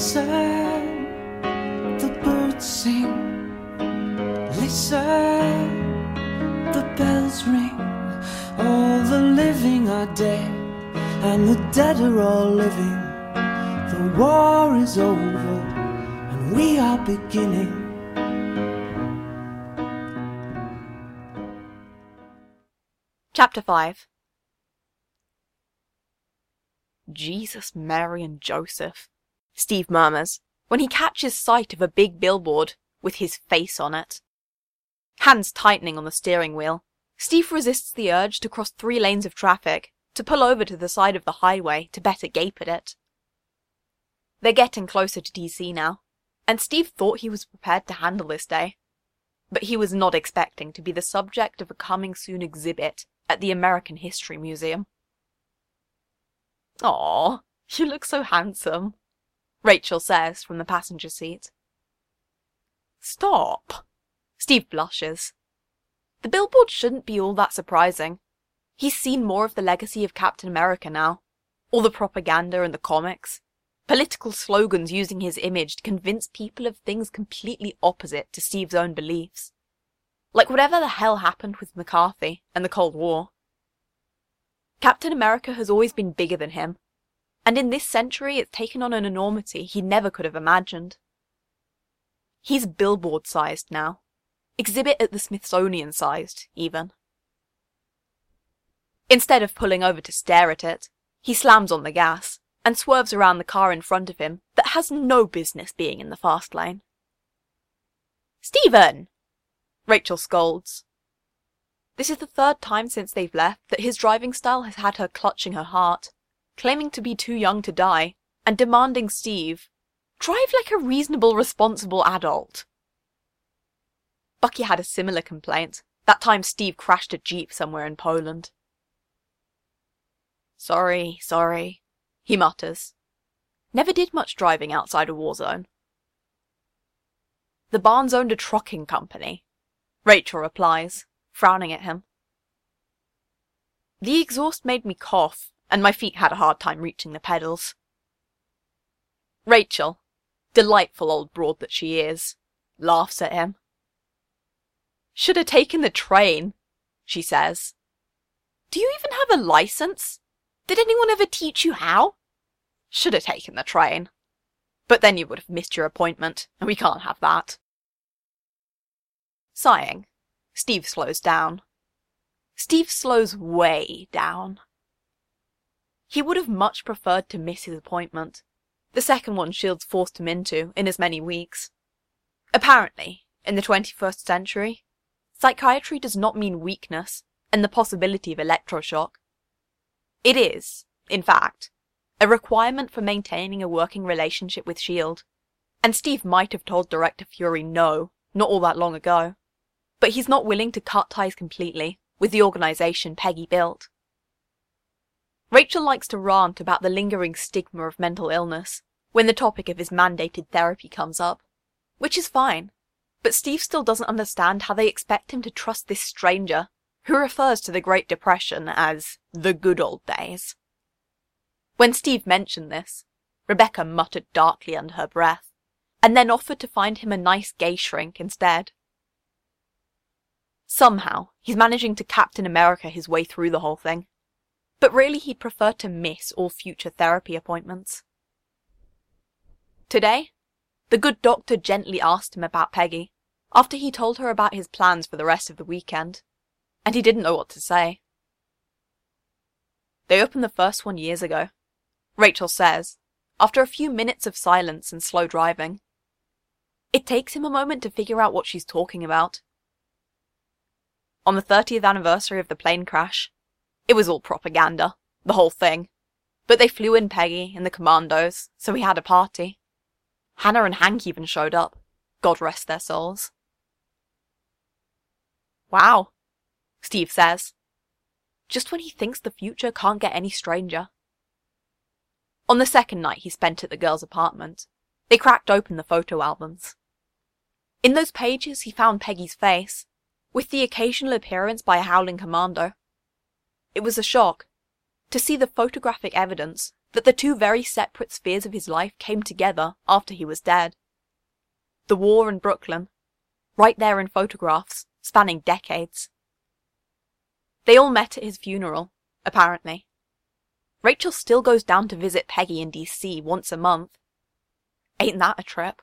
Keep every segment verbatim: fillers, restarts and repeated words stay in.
Listen, the birds sing. Listen, the bells ring. All the living are dead, and the dead are all living. The war is over, and we are beginning. Chapter five. Jesus, Mary and Joseph, Steve murmurs when he catches sight of a big billboard with his face on it. Hands tightening on the steering wheel, Steve resists the urge to cross three lanes of traffic, to pull over to the side of the highway to better gape at it. They're getting closer to D C now, and Steve thought he was prepared to handle this day. But he was not expecting to be the subject of a coming-soon exhibit at the American History Museum. "Aw, you look so handsome," Rachel says from the passenger seat. "Stop." Steve blushes. The billboard shouldn't be all that surprising. He's seen more of the legacy of Captain America now. All the propaganda and the comics. Political slogans using his image to convince people of things completely opposite to Steve's own beliefs. Like whatever the hell happened with McCarthy and the Cold War. Captain America has always been bigger than him, and in this century it's taken on an enormity he never could have imagined. He's billboard-sized now. Exhibit at the Smithsonian-sized, even. Instead of pulling over to stare at it, he slams on the gas and swerves around the car in front of him that has no business being in the fast lane. "Stephen!" Rachel scolds. This is the third time since they've left that his driving style has had her clutching her heart, claiming to be too young to die, and demanding Steve, drive like a reasonable, responsible adult. Bucky had a similar complaint, that time Steve crashed a Jeep somewhere in Poland. "Sorry, sorry," he mutters. Never did much driving outside a war zone. "The Barnes owned a trucking company," Rachel replies, frowning at him. The exhaust made me cough, and my feet had a hard time reaching the pedals. Rachel, delightful old broad that she is, laughs at him. "Should have taken the train," she says. "Do you even have a license? Did anyone ever teach you how? Should have taken the train. But then you would have missed your appointment, and we can't have that." Sighing, Steve slows down. Steve slows way down. He would have much preferred to miss his appointment, the second one Shields forced him into in as many weeks. Apparently, in the twenty-first century, psychiatry does not mean weakness and the possibility of electroshock. It is, in fact, a requirement for maintaining a working relationship with Shield, and Steve might have told Director Fury no, not all that long ago. But he's not willing to cut ties completely with the organisation Peggy built. Rachel likes to rant about the lingering stigma of mental illness when the topic of his mandated therapy comes up, which is fine, but Steve still doesn't understand how they expect him to trust this stranger who refers to the Great Depression as the good old days. When Steve mentioned this, Rebecca muttered darkly under her breath, and then offered to find him a nice gay shrink instead. Somehow, he's managing to Captain America his way through the whole thing. But really he'd prefer to miss all future therapy appointments. Today, the good doctor gently asked him about Peggy, after he told her about his plans for the rest of the weekend, and he didn't know what to say. "They opened the first one years ago," Rachel says, after a few minutes of silence and slow driving. It takes him a moment to figure out what she's talking about. On the thirtieth anniversary of the plane crash. It was all propaganda, the whole thing. But they flew in Peggy and the commandos, so we had a party. Hannah and Hank even showed up. God rest their souls. "Wow," Steve says. Just when he thinks the future can't get any stranger. On the second night he spent at the girls' apartment, they cracked open the photo albums. In those pages he found Peggy's face, with the occasional appearance by a howling commando. It was a shock to see the photographic evidence that the two very separate spheres of his life came together after he was dead. The war and Brooklyn, right there in photographs, spanning decades. They all met at his funeral, apparently. Rachel still goes down to visit Peggy in D C once a month. Ain't that a trip?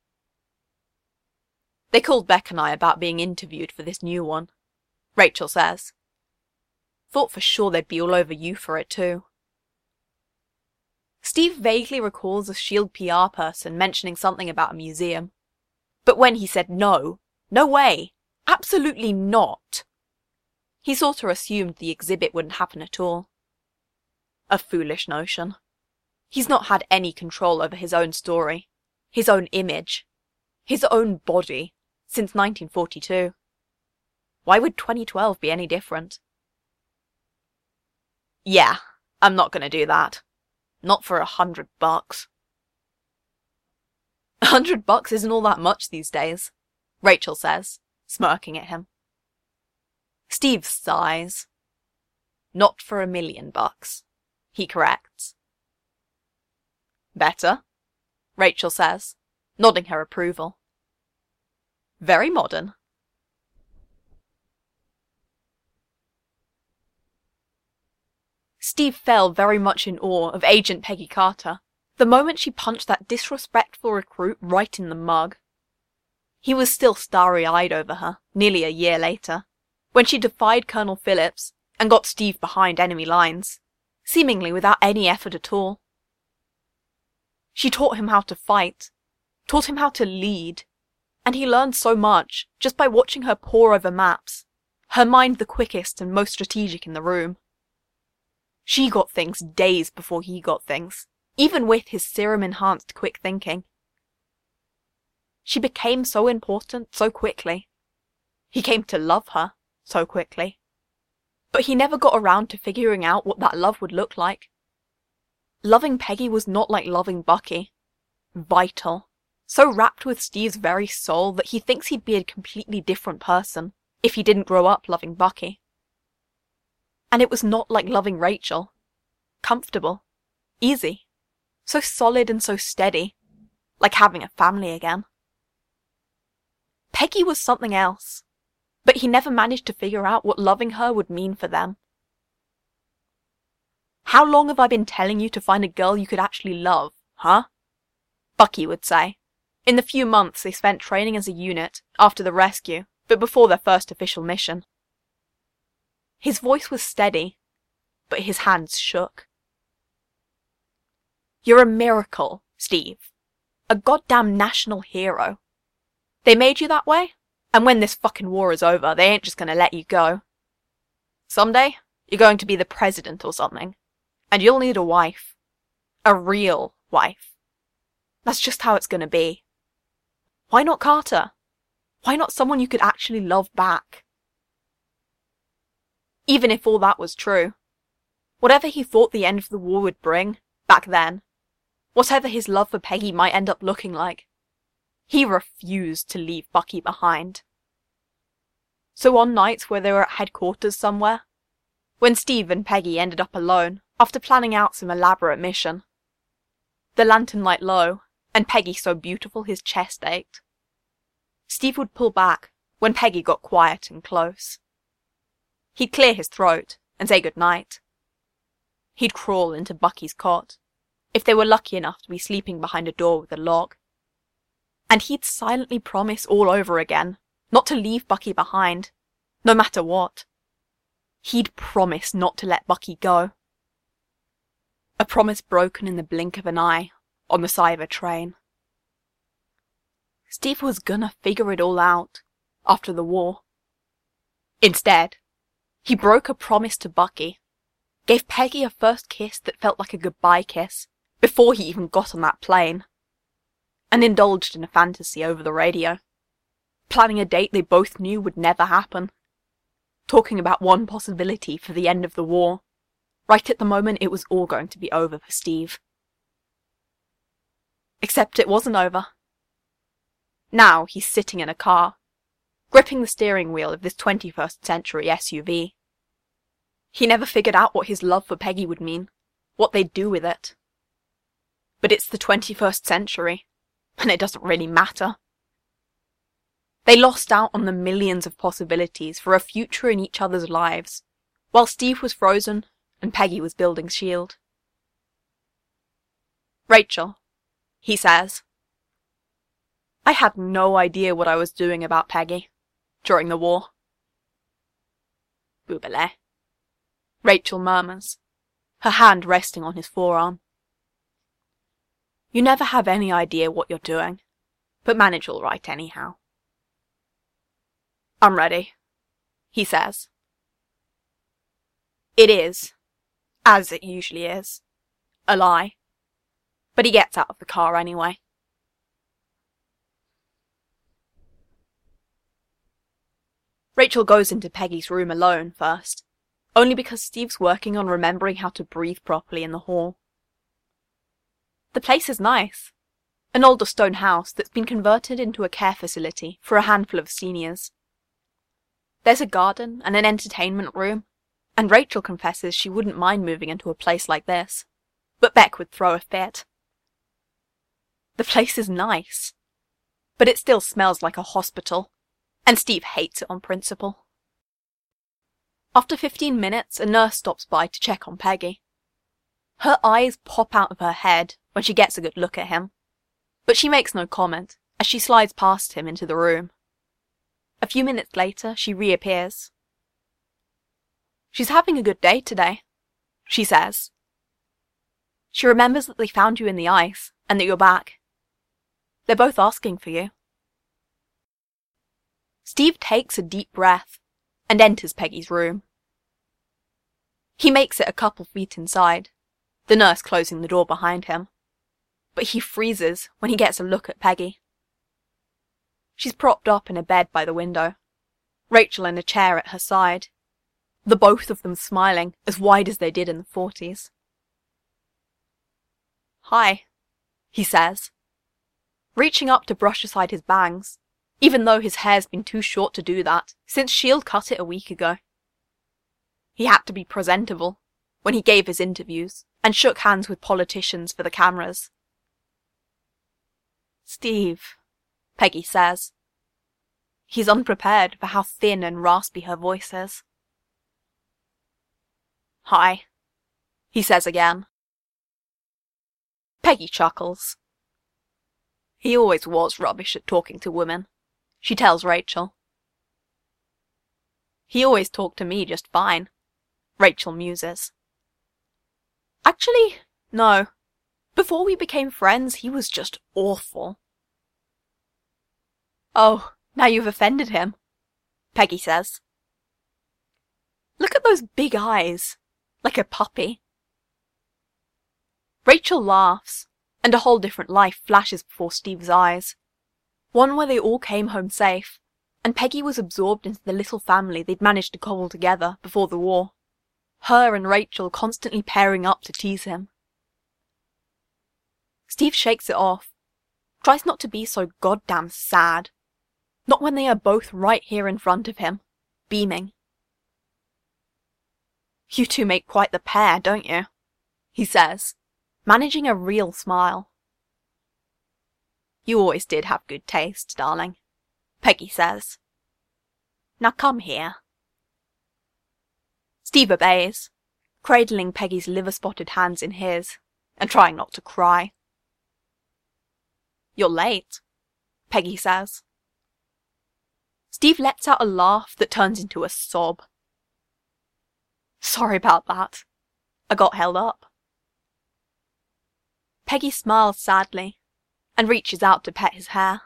They called Beck and I about being interviewed for this new one, Rachel says. Thought for sure they'd be all over you for it too. Steve vaguely recalls a SHIELD P R person mentioning something about a museum. But when he said no, no way, absolutely not, he sort of assumed the exhibit wouldn't happen at all. A foolish notion. He's not had any control over his own story, his own image, his own body, since nineteen forty-two. Why would twenty twelve be any different? Yeah, I'm not gonna do that. Not for a hundred bucks. A hundred bucks isn't all that much these days, Rachel says, smirking at him. Steve sighs. Not for a million bucks, he corrects. Better, Rachel says, nodding her approval. Very modern. Steve fell very much in awe of Agent Peggy Carter the moment she punched that disrespectful recruit right in the mug. He was still starry-eyed over her, nearly a year later, when she defied Colonel Phillips and got Steve behind enemy lines, seemingly without any effort at all. She taught him how to fight, taught him how to lead, and he learned so much just by watching her pore over maps, her mind the quickest and most strategic in the room. She got things days before he got things, even with his serum-enhanced quick thinking. She became so important so quickly. He came to love her so quickly. But he never got around to figuring out what that love would look like. Loving Peggy was not like loving Bucky. Vital. So wrapped with Steve's very soul that he thinks he'd be a completely different person if he didn't grow up loving Bucky. And it was not like loving Rachel. Comfortable. Easy. So solid and so steady. Like having a family again. Peggy was something else. But he never managed to figure out what loving her would mean for them. How long have I been telling you to find a girl you could actually love, huh? Bucky would say, in the few months they spent training as a unit after the rescue, but before their first official mission. His voice was steady, but his hands shook. You're a miracle, Steve. A goddamn national hero. They made you that way, and when this fucking war is over, they ain't just gonna let you go. Someday, you're going to be the president or something, and you'll need a wife. A real wife. That's just how it's gonna be. Why not Carter? Why not someone you could actually love back? Even if all that was true, whatever he thought the end of the war would bring, back then, whatever his love for Peggy might end up looking like, he refused to leave Bucky behind. So on nights where they were at headquarters somewhere, when Steve and Peggy ended up alone after planning out some elaborate mission, the lantern light low, and Peggy so beautiful his chest ached, Steve would pull back when Peggy got quiet and close. He'd clear his throat and say goodnight. He'd crawl into Bucky's cot, if they were lucky enough to be sleeping behind a door with a lock. And he'd silently promise all over again not to leave Bucky behind, no matter what. He'd promise not to let Bucky go. A promise broken in the blink of an eye, on the side of a train. Steve was gonna figure it all out, after the war. Instead, he broke a promise to Bucky, gave Peggy a first kiss that felt like a goodbye kiss, before he even got on that plane, and indulged in a fantasy over the radio, planning a date they both knew would never happen, talking about one possibility for the end of the war, right at the moment it was all going to be over for Steve. Except it wasn't over. Now he's sitting in a car, gripping the steering wheel of this twenty-first century S U V. He never figured out what his love for Peggy would mean, what they'd do with it. But it's the twenty-first century, and it doesn't really matter. They lost out on the millions of possibilities for a future in each other's lives, while Steve was frozen and Peggy was building S H I E L D. Rachel, he says. I had no idea what I was doing about Peggy during the war. Boobele. Rachel murmurs, her hand resting on his forearm. You never have any idea what you're doing, but manage all right anyhow. I'm ready, he says. It is, as it usually is, a lie, but he gets out of the car anyway. Rachel goes into Peggy's room alone first, only because Steve's working on remembering how to breathe properly in the hall. The place is nice, an older stone house that's been converted into a care facility for a handful of seniors. There's a garden and an entertainment room, and Rachel confesses she wouldn't mind moving into a place like this, but Beck would throw a fit. The place is nice, but it still smells like a hospital, and Steve hates it on principle. After fifteen minutes, a nurse stops by to check on Peggy. Her eyes pop out of her head when she gets a good look at him, but she makes no comment as she slides past him into the room. A few minutes later, she reappears. She's having a good day today, she says. She remembers that they found you in the ice and that you're back. They're both asking for you. Steve takes a deep breath and enters Peggy's room. He makes it a couple feet inside, the nurse closing the door behind him, but he freezes when he gets a look at Peggy. She's propped up in a bed by the window, Rachel in a chair at her side, the both of them smiling as wide as they did in the forties. Hi, he says, reaching up to brush aside his bangs, even though his hair's been too short to do that since S H I E L D cut it a week ago. He had to be presentable when he gave his interviews and shook hands with politicians for the cameras. Steve, Peggy says. He's unprepared for how thin and raspy her voice is. Hi, he says again. Peggy chuckles. He always was rubbish at talking to women, she tells Rachel. He always talked to me just fine, Rachel muses. Actually, no. Before we became friends, he was just awful. Oh, now you've offended him, Peggy says. Look at those big eyes, like a puppy. Rachel laughs, and a whole different life flashes before Steve's eyes. One where they all came home safe, and Peggy was absorbed into the little family they'd managed to cobble together before the war. Her and Rachel constantly pairing up to tease him. Steve shakes it off, tries not to be so goddamn sad. Not when they are both right here in front of him, beaming. You two make quite the pair, don't you? He says, managing a real smile. You always did have good taste, darling, Peggy says. Now come here. Steve obeys, cradling Peggy's liver-spotted hands in his, and trying not to cry. You're late, Peggy says. Steve lets out a laugh that turns into a sob. Sorry about that. I got held up. Peggy smiles sadly and reaches out to pet his hair.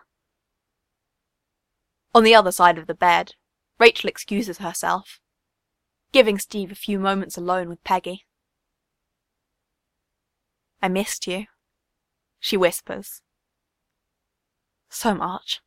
On the other side of the bed, Rachel excuses herself, giving Steve a few moments alone with Peggy. I missed you, she whispers. So much.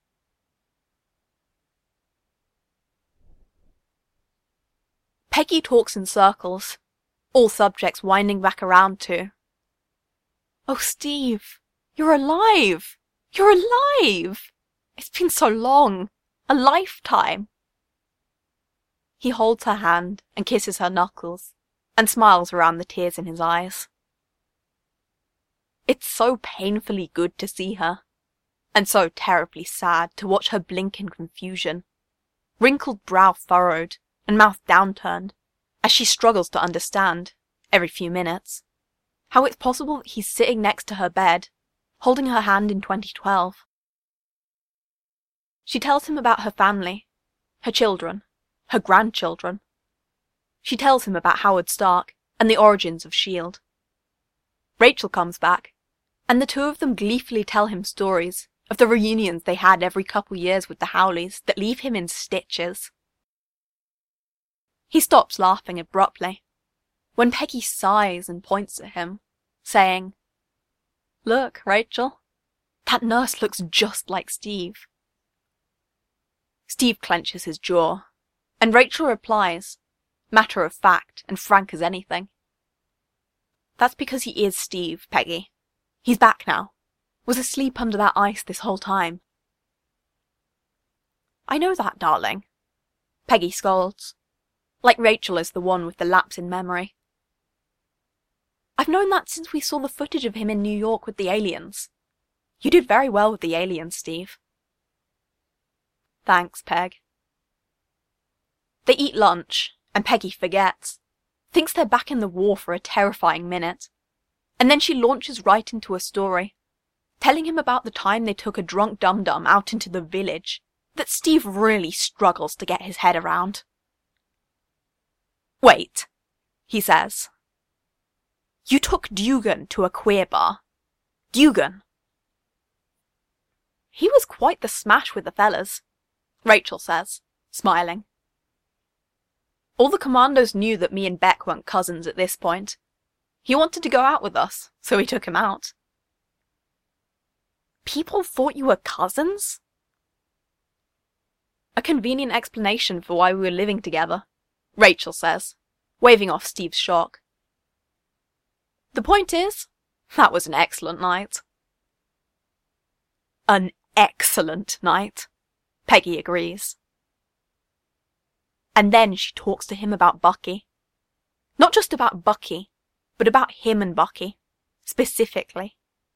Peggy talks in circles, all subjects winding back around to, oh, Steve, you're alive! You're alive! It's been so long. A lifetime. He holds her hand and kisses her knuckles, and smiles around the tears in his eyes. It's so painfully good to see her, and so terribly sad to watch her blink in confusion, wrinkled brow furrowed and mouth downturned, as she struggles to understand, every few minutes, how it's possible that he's sitting next to her bed, holding her hand in twenty twelve. She tells him about her family, her children, her grandchildren. She tells him about Howard Stark and the origins of S H I E L D. Rachel comes back, and the two of them gleefully tell him stories of the reunions they had every couple years with the Howleys that leave him in stitches. He stops laughing abruptly, when Peggy sighs and points at him, saying, "Look, Rachel, that nurse looks just like Steve." Steve clenches his jaw, and Rachel replies, matter of fact and frank as anything. "That's because he is Steve, Peggy. He's back now. Was asleep under that ice this whole time." "I know that, darling," Peggy scolds, like Rachel is the one with the lapse in memory. "I've known that since we saw the footage of him in New York with the aliens. You did very well with the aliens, Steve." "Thanks, Peg." They eat lunch, and Peggy forgets, thinks they're back in the war for a terrifying minute, and then she launches right into a story, telling him about the time they took a drunk dum-dum out into the village that Steve really struggles to get his head around. "Wait," he says. "You took Dugan to a queer bar? Dugan?" "He was quite the smash with the fellas," Rachel says, smiling. "All the commandos knew that me and Beck weren't cousins at this point. He wanted to go out with us, so we took him out." "People thought you were cousins?" "A convenient explanation for why we were living together," Rachel says, waving off Steve's shock. "The point is, that was an excellent night." "An excellent night," Peggy agrees. And then she talks to him about Bucky. Not just about Bucky, but about him and Bucky, specifically.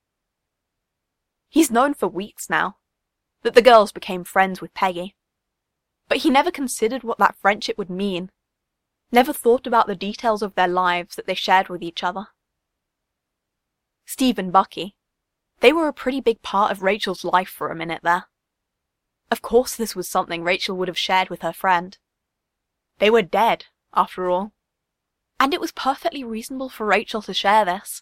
He's known for weeks now that the girls became friends with Peggy, but he never considered what that friendship would mean, never thought about the details of their lives that they shared with each other. Steve and Bucky, they were a pretty big part of Rachel's life for a minute there. Of course this was something Rachel would have shared with her friend. They were dead, after all, and it was perfectly reasonable for Rachel to share this.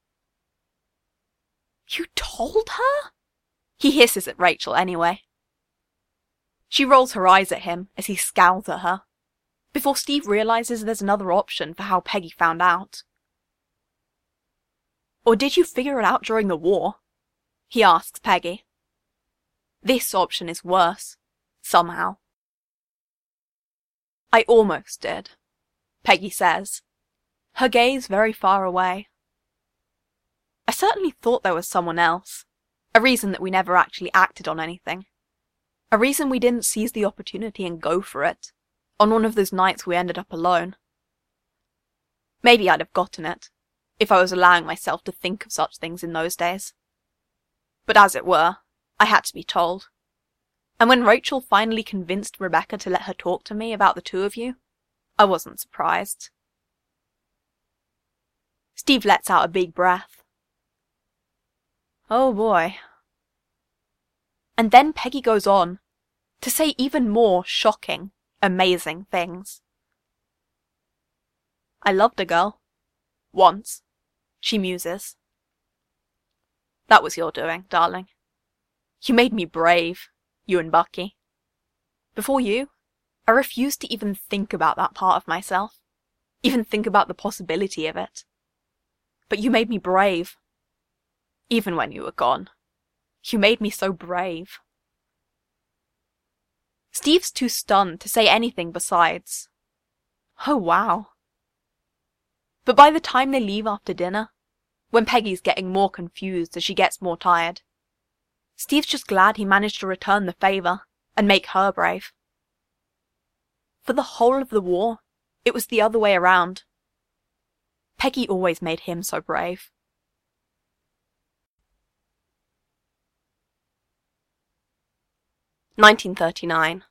"You told her?" He hisses at Rachel anyway. She rolls her eyes at him as he scowls at her, before Steve realizes there's another option for how Peggy found out. "Or did you figure it out during the war?" he asks Peggy. This option is worse, somehow. "I almost did," Peggy says, her gaze very far away. "I certainly thought there was someone else, a reason that we never actually acted on anything, a reason we didn't seize the opportunity and go for it, on one of those nights we ended up alone. Maybe I'd have gotten it, if I was allowing myself to think of such things in those days. But as it were, I had to be told. And when Rachel finally convinced Rebecca to let her talk to me about the two of you, I wasn't surprised." Steve lets out a big breath. Oh boy. And then Peggy goes on to say even more shocking, amazing things. "I loved a girl. Once," she muses. "That was your doing, darling. You made me brave, you and Bucky. Before you, I refused to even think about that part of myself, even think about the possibility of it. But you made me brave. Even when you were gone. You made me so brave." Steve's too stunned to say anything besides, "Oh wow." But by the time they leave after dinner, when Peggy's getting more confused as she gets more tired, Steve's just glad he managed to return the favour and make her brave. For the whole of the war, it was the other way around. Peggy always made him so brave. nineteen thirty-nine.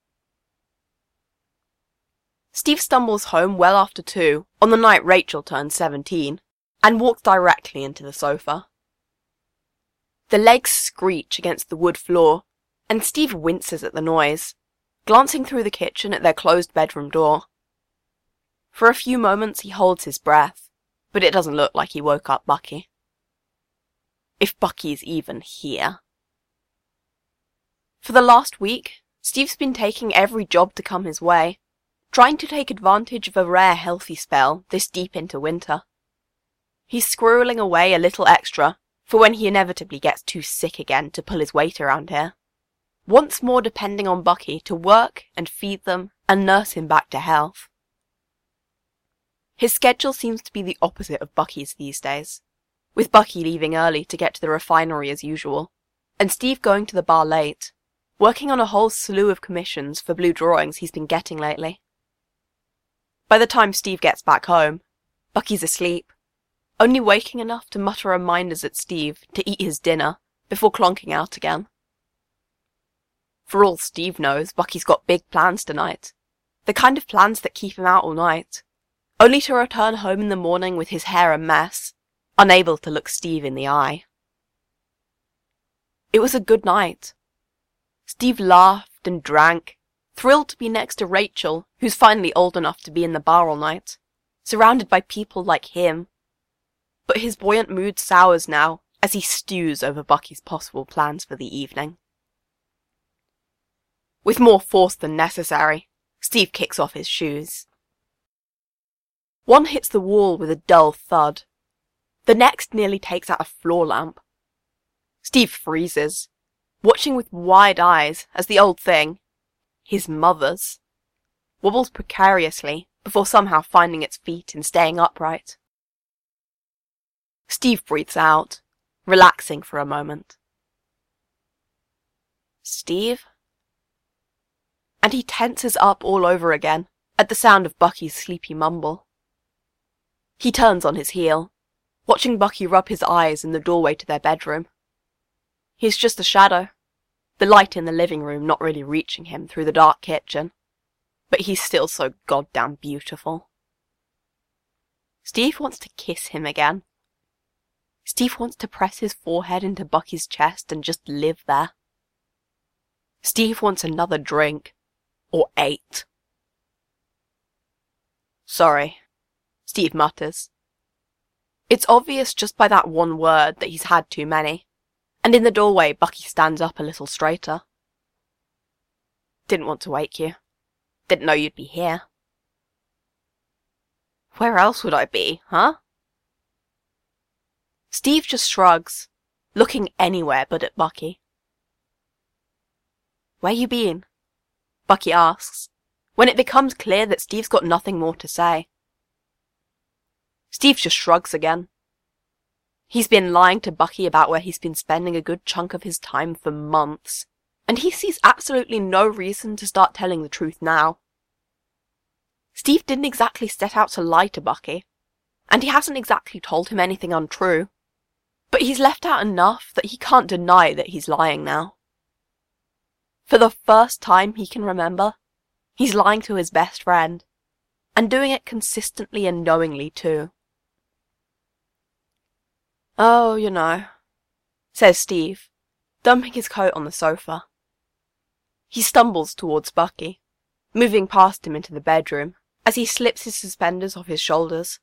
Steve stumbles home well after two on the night Rachel turns seventeen, and walks directly into the sofa. The legs screech against the wood floor, and Steve winces at the noise, glancing through the kitchen at their closed bedroom door. For a few moments he holds his breath, but it doesn't look like he woke up Bucky. If Bucky's even here. For the last week, Steve's been taking every job to come his way, trying to take advantage of a rare healthy spell this deep into winter. He's squirreling away a little extra for when he inevitably gets too sick again to pull his weight around here, once more depending on Bucky to work and feed them and nurse him back to health. His schedule seems to be the opposite of Bucky's these days, with Bucky leaving early to get to the refinery as usual, and Steve going to the bar late, working on a whole slew of commissions for blue drawings he's been getting lately. By the time Steve gets back home, Bucky's asleep, only waking enough to mutter reminders at Steve to eat his dinner before clonking out again. For all Steve knows, Bucky's got big plans tonight, the kind of plans that keep him out all night, only to return home in the morning with his hair a mess, unable to look Steve in the eye. It was a good night. Steve laughed and drank, thrilled to be next to Rachel, who's finally old enough to be in the bar all night, surrounded by people like him. But his buoyant mood sours now as he stews over Bucky's possible plans for the evening. With more force than necessary, Steve kicks off his shoes. One hits the wall with a dull thud. The next nearly takes out a floor lamp. Steve freezes, watching with wide eyes as the old thing, his mother's, wobbles precariously before somehow finding its feet and staying upright. Steve breathes out, relaxing for a moment. Steve? And he tenses up all over again at the sound of Bucky's sleepy mumble. He turns on his heel, watching Bucky rub his eyes in the doorway to their bedroom. He's just a shadow, the light in the living room not really reaching him through the dark kitchen, but he's still so goddamn beautiful. Steve wants to kiss him again. Steve wants to press his forehead into Bucky's chest and just live there. Steve wants another drink, or eight. Sorry, Steve mutters. It's obvious just by that one word that he's had too many, and in the doorway Bucky stands up a little straighter. Didn't want to wake you. Didn't know you'd be here. Where else would I be, huh? Steve just shrugs, looking anywhere but at Bucky. Where you been? Bucky asks, when it becomes clear that Steve's got nothing more to say. Steve just shrugs again. He's been lying to Bucky about where he's been spending a good chunk of his time for months, and he sees absolutely no reason to start telling the truth now. Steve didn't exactly set out to lie to Bucky, and he hasn't exactly told him anything untrue, but he's left out enough that he can't deny that he's lying now. For the first time he can remember, he's lying to his best friend, and doing it consistently and knowingly too. Oh, you know, says Steve, dumping his coat on the sofa. He stumbles towards Bucky, moving past him into the bedroom as he slips his suspenders off his shoulders.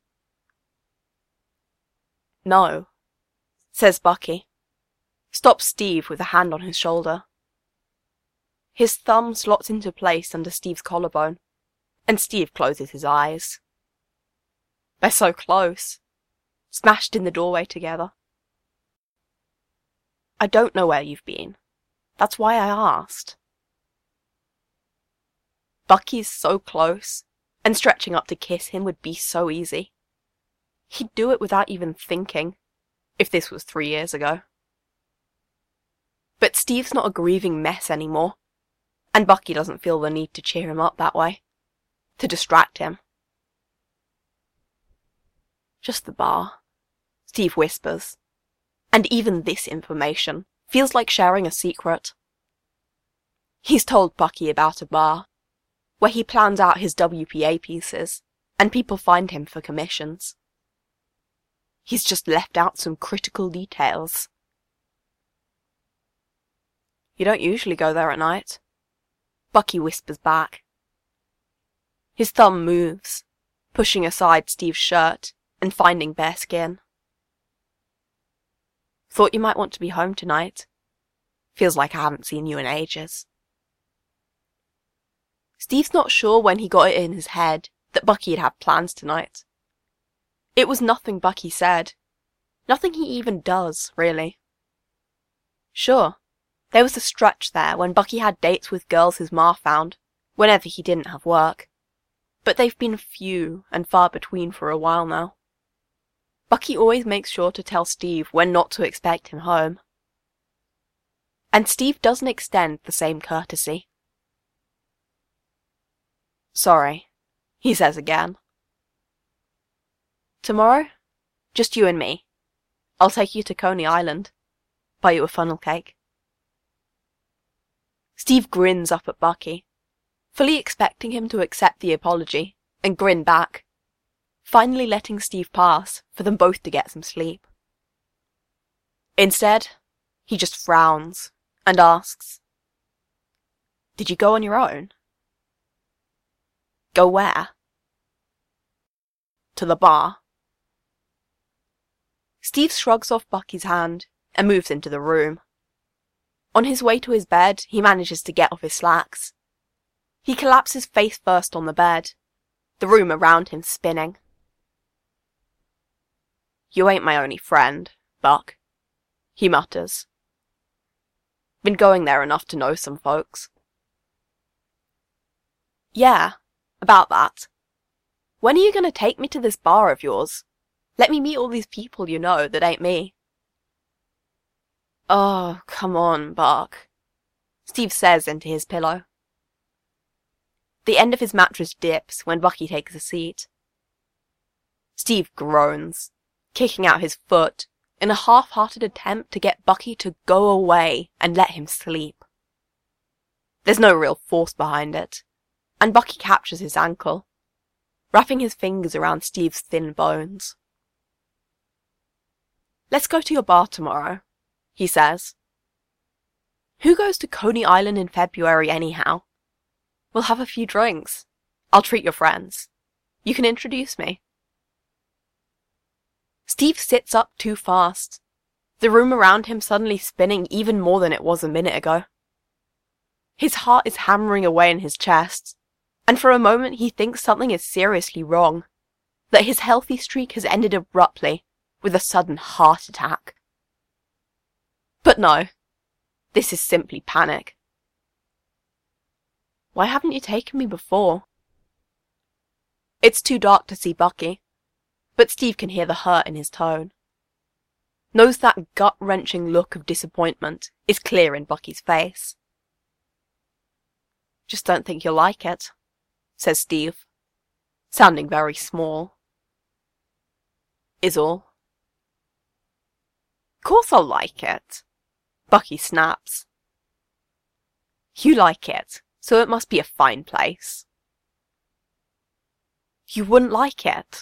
No, says Bucky, stops Steve with a hand on his shoulder. His thumb slots into place under Steve's collarbone, and Steve closes his eyes. They're so close, smashed in the doorway together. I don't know where you've been. That's why I asked. Bucky's so close, and stretching up to kiss him would be so easy. He'd do it without even thinking, if this was three years ago. But Steve's not a grieving mess anymore, and Bucky doesn't feel the need to cheer him up that way, to distract him. Just the bar, Steve whispers, and even this information feels like sharing a secret. He's told Bucky about a bar, where he plans out his W P A pieces, and people find him for commissions. He's just left out some critical details. You don't usually go there at night, Bucky whispers back. His thumb moves, pushing aside Steve's shirt and finding bare skin. Thought you might want to be home tonight. Feels like I haven't seen you in ages. Steve's not sure when he got it in his head that Bucky had had plans tonight. It was nothing Bucky said. Nothing he even does, really. Sure, there was a stretch there when Bucky had dates with girls his ma found, whenever he didn't have work. But they've been few and far between for a while now. Bucky always makes sure to tell Steve when not to expect him home. And Steve doesn't extend the same courtesy. Sorry, he says again. Tomorrow, just you and me. I'll take you to Coney Island. Buy you a funnel cake. Steve grins up at Bucky, fully expecting him to accept the apology and grin back, finally letting Steve pass for them both to get some sleep. Instead, he just frowns and asks, "Did you go on your own?" "Go where?" "To the bar." Steve shrugs off Bucky's hand and moves into the room. On his way to his bed, he manages to get off his slacks. He collapses face first on the bed, the room around him spinning. "You ain't my only friend, Buck," he mutters. "Been going there enough to know some folks." "Yeah, about that. When are you going to take me to this bar of yours? Let me meet all these people you know that ain't me." "Oh, come on, Buck," Steve says into his pillow. The end of his mattress dips when Bucky takes a seat. Steve groans, kicking out his foot in a half-hearted attempt to get Bucky to go away and let him sleep. There's no real force behind it, and Bucky captures his ankle, wrapping his fingers around Steve's thin bones. "Let's go to your bar tomorrow," he says. "Who goes to Coney Island in February anyhow? We'll have a few drinks. I'll treat your friends. You can introduce me." Steve sits up too fast, the room around him suddenly spinning even more than it was a minute ago. His heart is hammering away in his chest, and for a moment he thinks something is seriously wrong, that his healthy streak has ended abruptly with a sudden heart attack. But no, this is simply panic. "Why haven't you taken me before?" It's too dark to see Bucky, but Steve can hear the hurt in his tone. Knows that gut-wrenching look of disappointment is clear in Bucky's face. "Just don't think you'll like it," says Steve, sounding very small. "Is all." "Course I'll like it," Bucky snaps. "You like it, so it must be a fine place." "You wouldn't like it."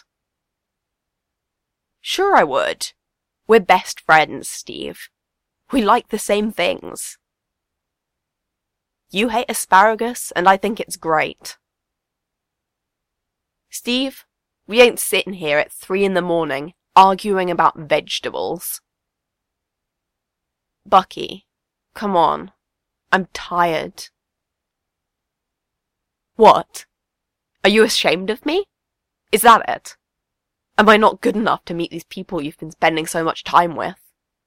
"Sure I would. We're best friends, Steve. We like the same things. You hate asparagus, and I think it's great. Steve, we ain't sitting here at three in the morning arguing about vegetables." "Bucky, come on. I'm tired." "What? Are you ashamed of me? Is that it? Am I not good enough to meet these people you've been spending so much time with?"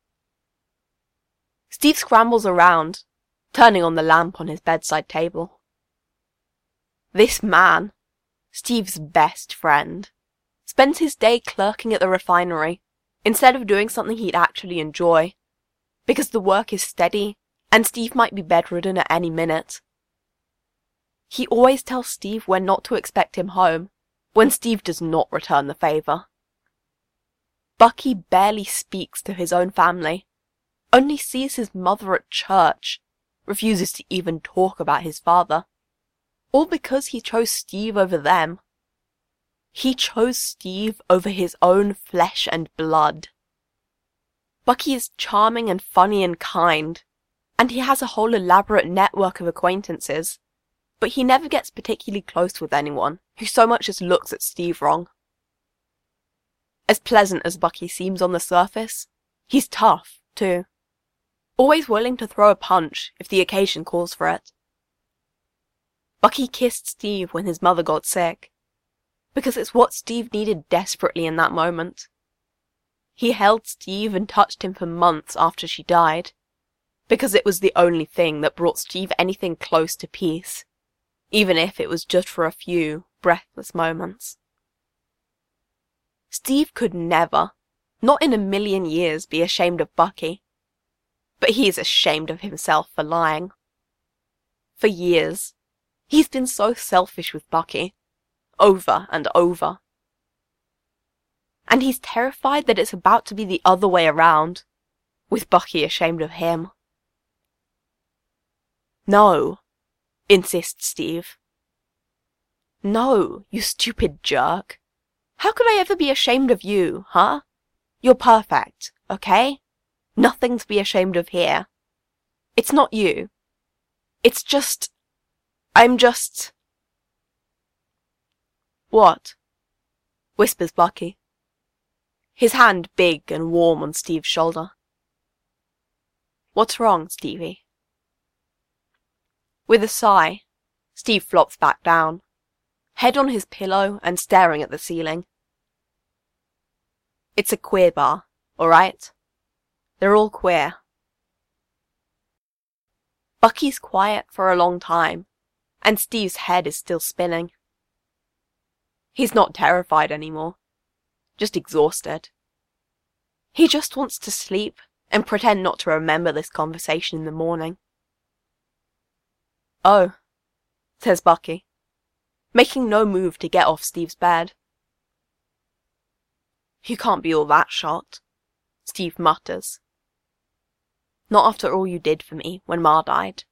Steve scrambles around, turning on the lamp on his bedside table. This man, Steve's best friend, spends his day clerking at the refinery instead of doing something he'd actually enjoy, because the work is steady and Steve might be bedridden at any minute. He always tells Steve when not to expect him home, when Steve does not return the favour. Bucky barely speaks to his own family, only sees his mother at church, refuses to even talk about his father. All because he chose Steve over them. He chose Steve over his own flesh and blood. Bucky is charming and funny and kind, and he has a whole elaborate network of acquaintances, but he never gets particularly close with anyone who so much as looks at Steve wrong. As pleasant as Bucky seems on the surface, he's tough, too. Always willing to throw a punch if the occasion calls for it. Bucky kissed Steve when his mother got sick, because it's what Steve needed desperately in that moment. He held Steve and touched him for months after she died, because it was the only thing that brought Steve anything close to peace, even if it was just for a few breathless moments. Steve could never, not in a million years, be ashamed of Bucky. But he is ashamed of himself for lying. For years, he's been so selfish with Bucky, over and over. And he's terrified that it's about to be the other way around, with Bucky ashamed of him. No, insists Steve. No, you stupid jerk. How could I ever be ashamed of you, huh? You're perfect, okay? Nothing to be ashamed of here. It's not you. It's just... I'm just... What? Whispers Bucky, his hand big and warm on Steve's shoulder. What's wrong, Stevie? With a sigh, Steve flops back down, head on his pillow and staring at the ceiling. It's a queer bar, alright? They're all queer. Bucky's quiet for a long time, and Steve's head is still spinning. He's not terrified anymore, just exhausted. He just wants to sleep and pretend not to remember this conversation in the morning. Oh, says Bucky, making no move to get off Steve's bed. You can't be all that shocked, Steve mutters. Not after all you did for me when Ma died.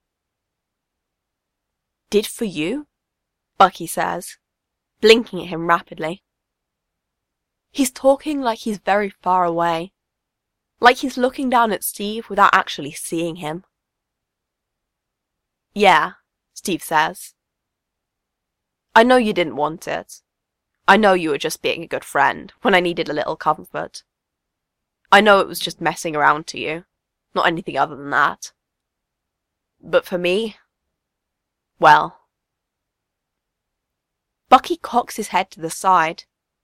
Did for you? Bucky says, blinking at him rapidly. He's talking like he's very far away, like he's looking down at Steve without actually seeing him. Yeah, Steve says. I know you didn't want it. I know you were just being a good friend when I needed a little comfort. I know it was just messing around to you, not anything other than that. But for me, well... Bucky cocks his head to the side.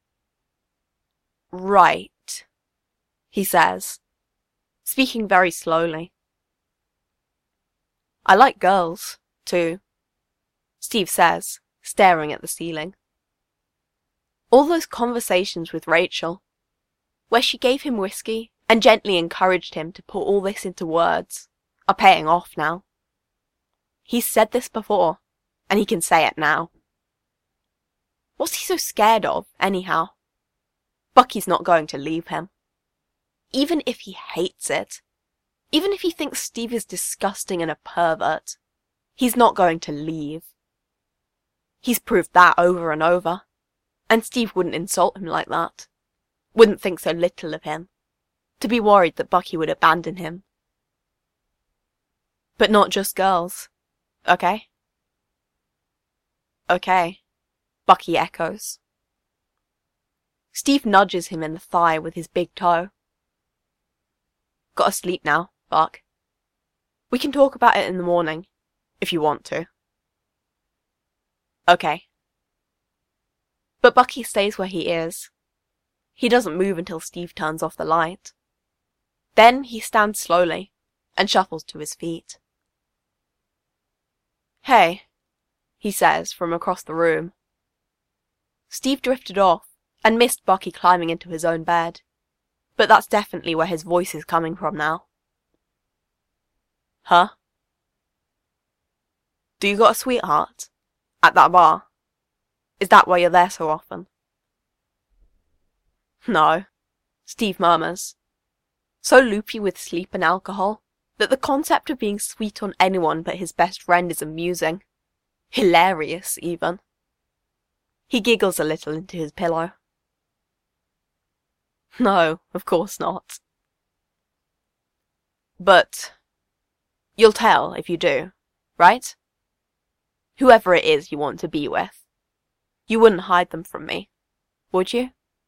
Right, he says, speaking very slowly. I like girls, too, Steve says, staring at the ceiling. All those conversations with Rachel, where she gave him whiskey and gently encouraged him to put all this into words, are paying off now. He's said this before, and he can say it now. What's he so scared of, anyhow? Bucky's not going to leave him. Even if he hates it, even if he thinks Steve is disgusting and a pervert, he's not going to leave. He's proved that over and over, and Steve wouldn't insult him like that, wouldn't think so little of him, to be worried that Bucky would abandon him. But not just girls, okay? Okay, Bucky echoes. Steve nudges him in the thigh with his big toe. Gotta sleep now, Buck. We can talk about it in the morning, if you want to. Okay. But Bucky stays where he is. He doesn't move until Steve turns off the light. Then he stands slowly and shuffles to his feet. Hey, he says from across the room. Steve drifted off and missed Bucky climbing into his own bed, but that's definitely where his voice is coming from now. Huh? Do you got a sweetheart? At that bar? Is that why you're there so often? No, Steve murmurs, so loopy with sleep and alcohol that the concept of being sweet on anyone but his best friend is amusing. Hilarious, even. He giggles a little into his pillow. No, of course not. But you'll tell if you do, right? Whoever it is you want to be with. You wouldn't hide them from me, would you?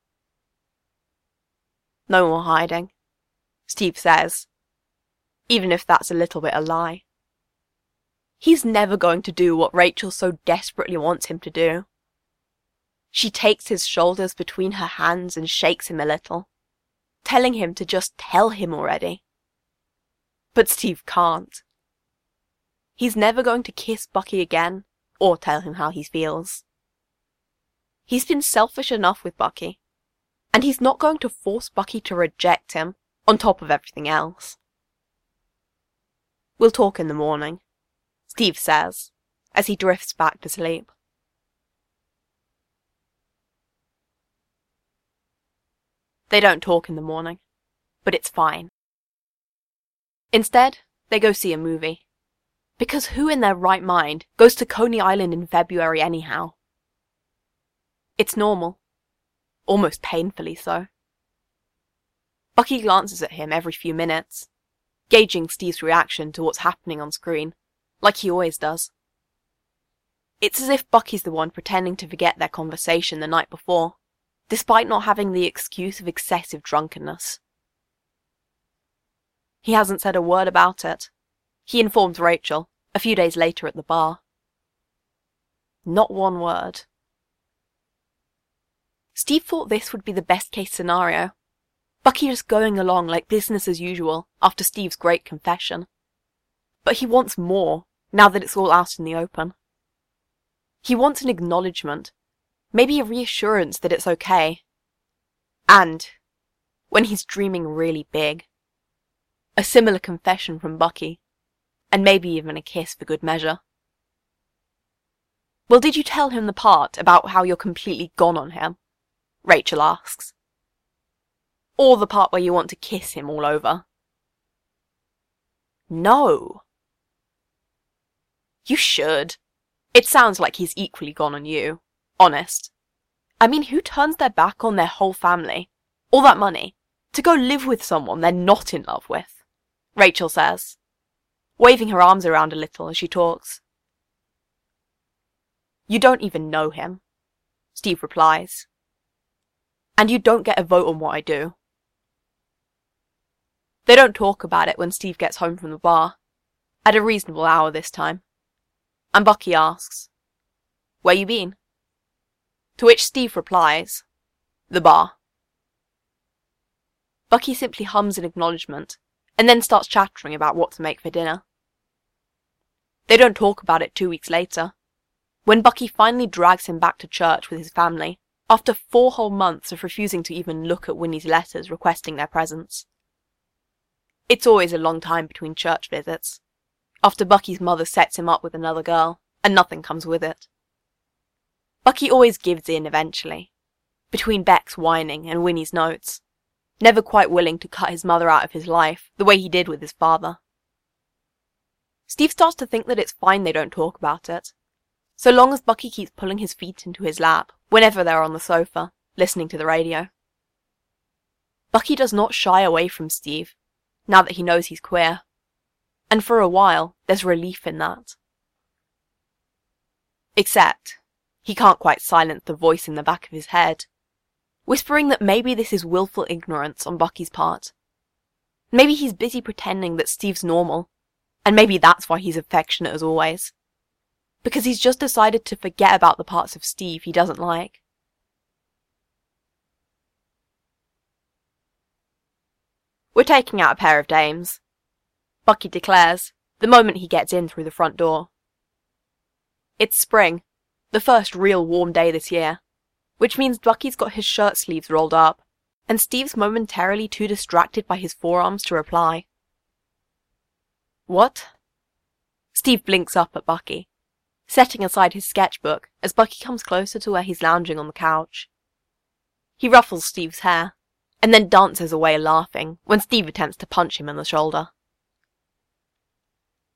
No more hiding, Steve says, even if that's a little bit a lie. He's never going to do what Rachel so desperately wants him to do. She takes his shoulders between her hands and shakes him a little, telling him to just tell him already. But Steve can't. He's never going to kiss Bucky again, or tell him how he feels. He's been selfish enough with Bucky, and he's not going to force Bucky to reject him, on top of everything else. We'll talk in the morning, Steve says, as he drifts back to sleep. They don't talk in the morning, but it's fine. Instead, they go see a movie. Because who in their right mind goes to Coney Island in February anyhow? It's normal. Almost painfully so. Bucky glances at him every few minutes, gauging Steve's reaction to what's happening on screen, like he always does. It's as if Bucky's the one pretending to forget their conversation the night before, despite not having the excuse of excessive drunkenness. He hasn't said a word about it. He informs Rachel, a few days later at the bar. Not one word. Steve thought this would be the best case scenario. Bucky just going along like business as usual after Steve's great confession. But he wants more, now that it's all out in the open. He wants an acknowledgement, maybe a reassurance that it's okay. And, when he's dreaming really big, a similar confession from Bucky, and maybe even a kiss for good measure. Well, did you tell him the part about how you're completely gone on him? Rachel asks. Or the part where you want to kiss him all over? No. You should. It sounds like he's equally gone on you. Honest. I mean, who turns their back on their whole family, all that money, to go live with someone they're not in love with? Rachel says, waving her arms around a little as she talks. You don't even know him, Steve replies. And you don't get a vote on what I do. They don't talk about it when Steve gets home from the bar, at a reasonable hour this time. And Bucky asks, where you been? To which Steve replies, the bar. Bucky simply hums an acknowledgement, and then starts chattering about what to make for dinner. They don't talk about it two weeks later, when Bucky finally drags him back to church with his family, after four whole months of refusing to even look at Winnie's letters requesting their presence. It's always a long time between church visits, after Bucky's mother sets him up with another girl, and nothing comes with it. Bucky always gives in eventually, between Beck's whining and Winnie's notes, never quite willing to cut his mother out of his life the way he did with his father. Steve starts to think that it's fine they don't talk about it, so long as Bucky keeps pulling his feet into his lap whenever they're on the sofa, listening to the radio. Bucky does not shy away from Steve, now that he knows he's queer, and for a while there's relief in that. Except, he can't quite silence the voice in the back of his head, whispering that maybe this is willful ignorance on Bucky's part. Maybe he's busy pretending that Steve's normal, and maybe that's why he's affectionate as always. Because he's just decided to forget about the parts of Steve he doesn't like. We're taking out a pair of dames, Bucky declares, the moment he gets in through the front door. It's spring, the first real warm day this year, which means Bucky's got his shirt sleeves rolled up, and Steve's momentarily too distracted by his forearms to reply. What? Steve blinks up at Bucky, setting aside his sketchbook as Bucky comes closer to where he's lounging on the couch. He ruffles Steve's hair, and then dances away laughing when Steve attempts to punch him in the shoulder.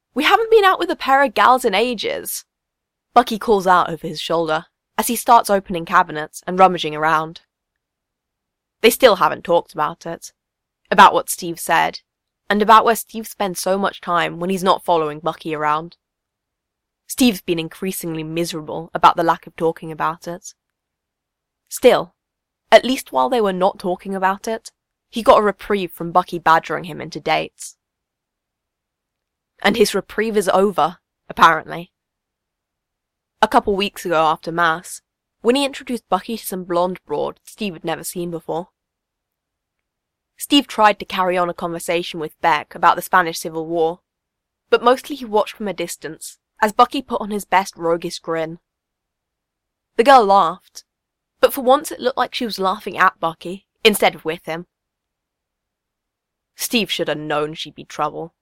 We haven't been out with a pair of gals in ages, Bucky calls out over his shoulder as he starts opening cabinets and rummaging around. They still haven't talked about it, about what Steve said, and about where Steve spends so much time when he's not following Bucky around. Steve's been increasingly miserable about the lack of talking about it. Still, at least while they were not talking about it, he got a reprieve from Bucky badgering him into dates. And his reprieve is over, apparently. A couple weeks ago after Mass, Winnie introduced Bucky to some blonde broad Steve had never seen before. Steve tried to carry on a conversation with Beck about the Spanish Civil War, but mostly he watched from a distance as Bucky put on his best roguish grin. The girl laughed, but for once it looked like she was laughing at Bucky instead of with him. Steve should have known she'd be trouble.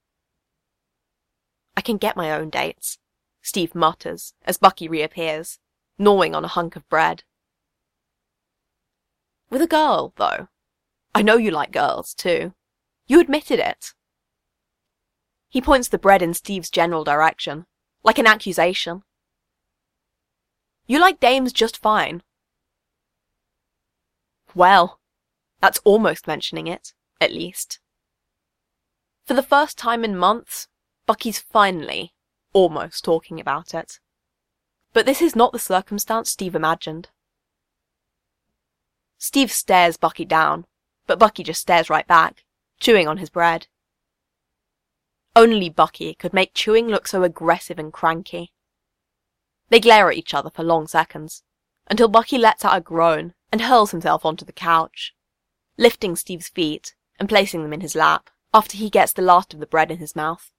I can get my own dates, Steve mutters as Bucky reappears, gnawing on a hunk of bread. With a girl, though. I know you like girls, too. You admitted it. He points the bread in Steve's general direction, like an accusation. You like dames just fine. Well, that's almost mentioning it, at least. For the first time in months, Bucky's finally almost talking about it. But this is not the circumstance Steve imagined. Steve stares Bucky down, but Bucky just stares right back, chewing on his bread. Only Bucky could make chewing look so aggressive and cranky. They glare at each other for long seconds, until Bucky lets out a groan and hurls himself onto the couch, lifting Steve's feet and placing them in his lap after he gets the last of the bread in his mouth.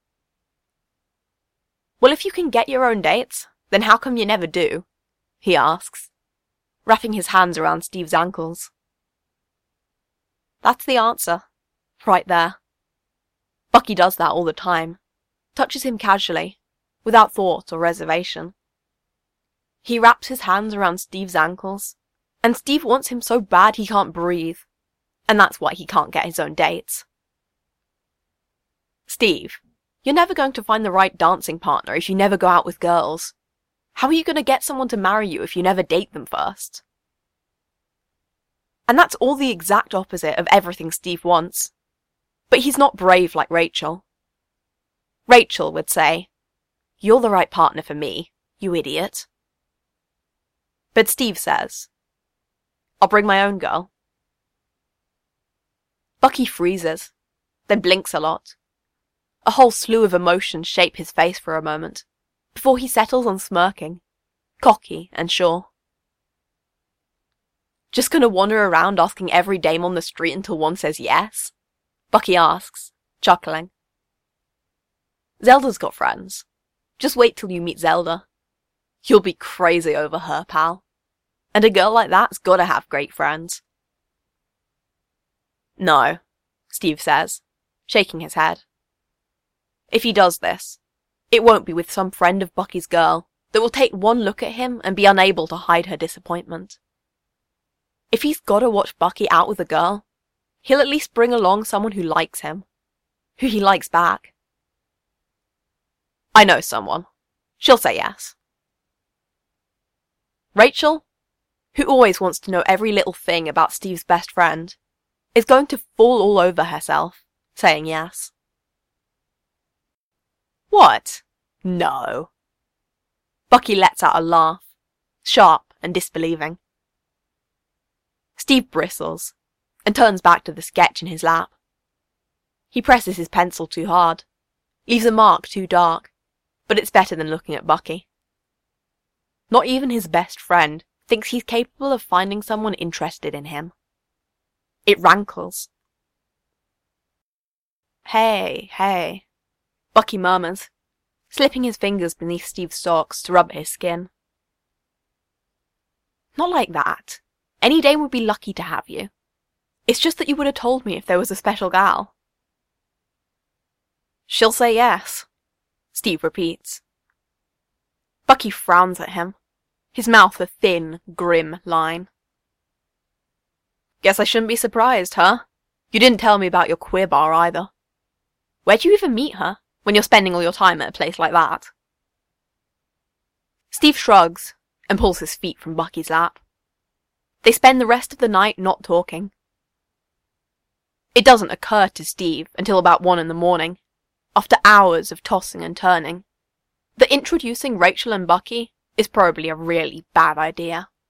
Well, if you can get your own dates, then how come you never do? He asks, wrapping his hands around Steve's ankles. That's the answer, right there. Bucky does that all the time, touches him casually, without thought or reservation. He wraps his hands around Steve's ankles, and Steve wants him so bad he can't breathe, and that's why he can't get his own dates. Steve, you're never going to find the right dancing partner if you never go out with girls. How are you going to get someone to marry you if you never date them first? And that's all the exact opposite of everything Steve wants. But he's not brave like Rachel. Rachel would say, "You're the right partner for me, you idiot." But Steve says, "I'll bring my own girl." Bucky freezes, then blinks a lot. A whole slew of emotions shape his face for a moment, before he settles on smirking, cocky and sure. Just gonna wander around asking every dame on the street until one says yes? Bucky asks, chuckling. Zelda's got friends. Just wait till you meet Zelda. You'll be crazy over her, pal. And a girl like that's gotta have great friends. No, Steve says, shaking his head. If he does this, it won't be with some friend of Bucky's girl that will take one look at him and be unable to hide her disappointment. If he's gotta watch Bucky out with a girl, he'll at least bring along someone who likes him, who he likes back. I know someone. She'll say yes. Rachel, who always wants to know every little thing about Steve's best friend, is going to fall all over herself, saying yes. What? No. Bucky lets out a laugh, sharp and disbelieving. Steve bristles, and turns back to the sketch in his lap. He presses his pencil too hard, leaves a mark too dark, but it's better than looking at Bucky. Not even his best friend thinks he's capable of finding someone interested in him. It rankles. Hey, hey, Bucky murmurs, slipping his fingers beneath Steve's socks to rub at his skin. Not like that. Any dame would be lucky to have you. It's just that you would have told me if there was a special gal. She'll say yes, Steve repeats. Bucky frowns at him, his mouth a thin, grim line. Guess I shouldn't be surprised, huh? You didn't tell me about your queer bar either. Where'd you even meet her? when you're spending all your time at a place like that. Steve shrugs and pulls his feet from Bucky's lap. They spend the rest of the night not talking. It doesn't occur to Steve until about one in the morning, after hours of tossing and turning, that introducing Rachel and Bucky is probably a really bad idea.